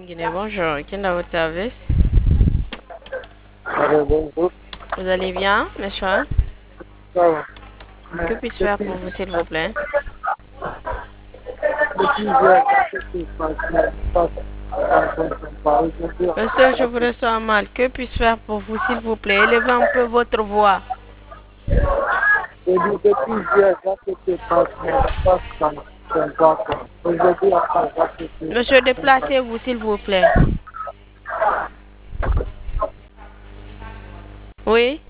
Guinée, bonjour. Qui est dans votre service? Allô, bonjour. Vous allez bien, monsieur? Ça va. Que Mais puis-je faire depuis, pour vous, s'il vous plaît? depuis hier, qu'est-ce qui se passe? Je passe pas aujourd'hui. Monsieur, je vous reçois mal. Que puis-je faire pour vous, s'il vous plaît? Élevez un peu votre voix. Je dis depuis hier, qu'est-ce qui se passe? Mais je passe pas. Je ne vois pas. Aujourd'hui, après, qu'est-ce qui Monsieur, se passe? déplacez-vous, s'il vous plaît. Oui?